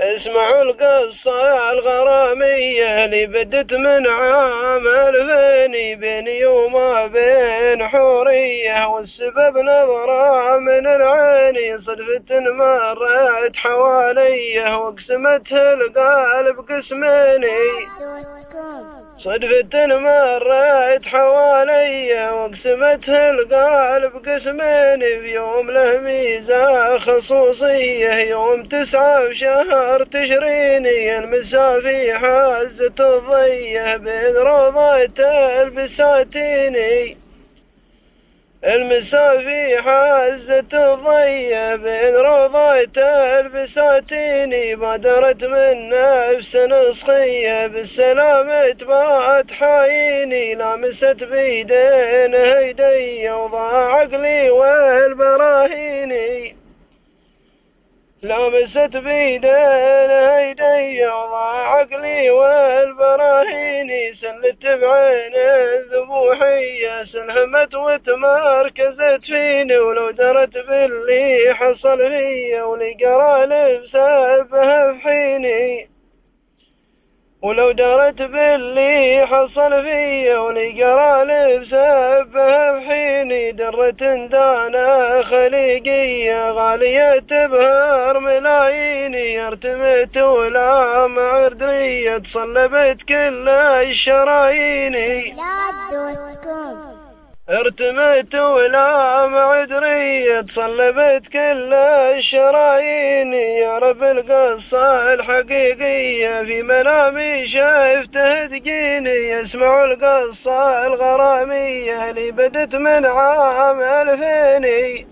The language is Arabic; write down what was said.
اسمعوا القصة الغرامية اللي بدت من عام 2000 بيني وما بين حورية، والسبب نظرة من العين صدفة مرت حواليه وقسمتها القلب قسمين. صدفة مرت حواليا وقسمتها القلب قسمين بيوم له ميزة خصوصية، يوم 9 بشهر تشرين المسافي حزت الضيه بين روضة البساتين. المسافي حزت الضيه بين روضة البساتين، بادرت من نفس نسخية بالسلامة بات حايني، لامست بيدين هيدي وضاع عقلي والبراهيني. لامست بيدين هيدي وضاع عقلي والبراهيني، سلت بعين الذبوحية سلهمت وتمركزت فيني، ولو درت باللي حصل فيا ولقرا لبسبها بحيني. ولو درت باللي حصل فيا ولقرا لبسبها بحيني، درت دانا خليقية غالية تبهر ملاييني، ارتمت ولا معردية تصلبت كل الشراييني. ارتمت ولا معدرية تصلبت كل الشرايين، يا رب القصة الحقيقية في منامي شايفته تجيني. اسمعوا القصة الغرامية اللي بدت من عام 2000